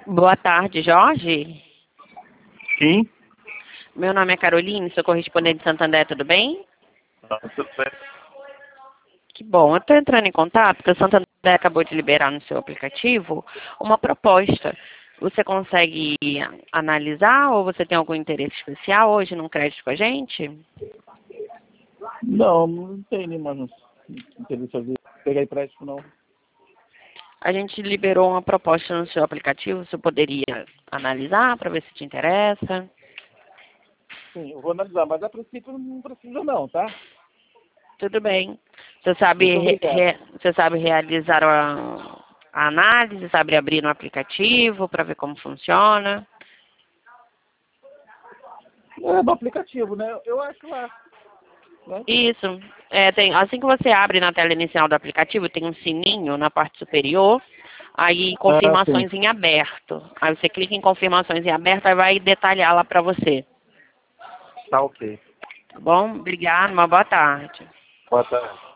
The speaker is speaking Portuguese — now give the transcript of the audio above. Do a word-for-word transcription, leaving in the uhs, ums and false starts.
Boa tarde, Jorge. Sim. Meu nome é Caroline, sou correspondente de Santander, tudo bem? Ah, tudo bem. Que bom, eu estou entrando em contato porque o Santander acabou de liberar no seu aplicativo uma proposta. Você consegue analisar ou você tem algum interesse especial hoje num crédito com a gente? Não, não tem nenhuma interesse de pegar empréstimo, não. A gente liberou uma proposta no seu aplicativo, você poderia analisar para ver se te interessa? Sim, eu vou analisar, mas a princípio não precisa não, tá? Tudo bem. Você sabe, Muito re- obrigado. re- você sabe realizar a, a análise, sabe abrir no aplicativo para ver como funciona? É do aplicativo, né? Eu acho lá, né? Isso. É, tem, assim que você abre na tela inicial do aplicativo, tem um sininho na parte superior, aí Ah, sim. confirmações em aberto. Aí você clica em confirmações em aberto, aí vai detalhar lá para você. Tá ok. Tá bom? Obrigado, uma boa tarde. Boa tarde.